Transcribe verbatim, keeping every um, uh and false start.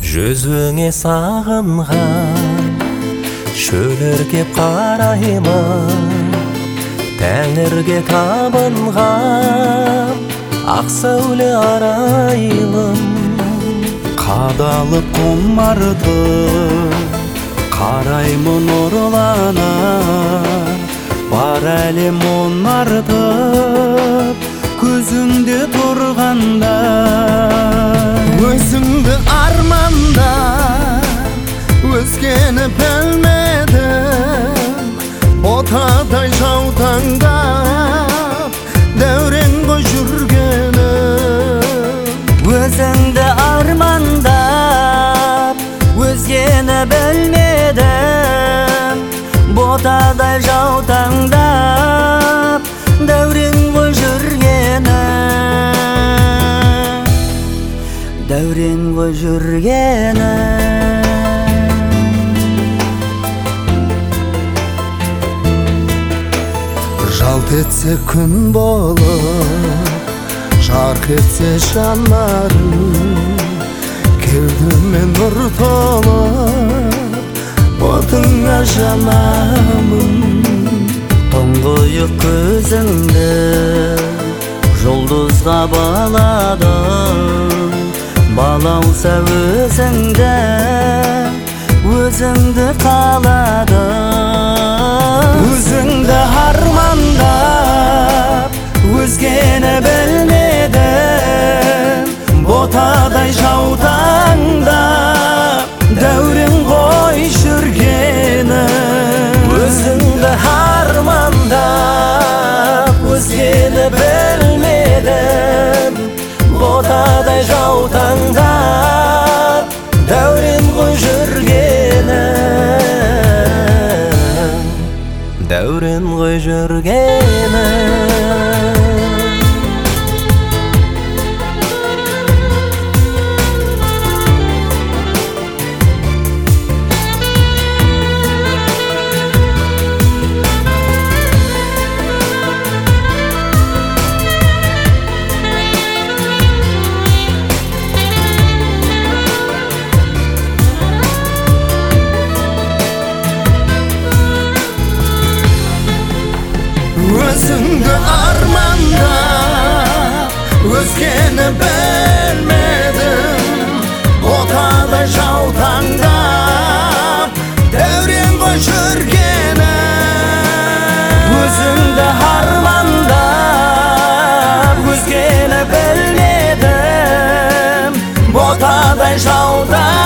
Жүзүңе сагынган шөлөр кеп караймын, Тәңірге табынган ак сәуле арайлым. Кадалып комарды караймын орлана, бар әлем онартып көзүңдө турганда. Өзүңдү арманда өзгени білмедім, ботадай жаутаңдап дәуренге жүргенім. Өзіңді армандап өзгені білмедім, ботадай жаутаңдап дәуренге жүргенім, дәуренге жүргенім. Жалт етсе күн болып, жарқ етсе жанарым, кеудеме нұр толып, отыңа жанамын. Тоңғойық көзіңді жұлдызға баладым, балауса өзіңді, өзіңді қаладым. Өзіңді армандап өзгені білмедім, ботадай жаутаңдап дәурен ғой жүргенім. Өзіңді армандап өзгені білмедім, ботадай жаутаңдап дәурен ғой жүргенім, дәурен ғой жүргенім. Өзіңді армандап өзгені білмедім, ботадай жаутаңдап дәурен ғой жүргенім. Өзіңді армандап өзгені білмедім, ботадай жаутаңдап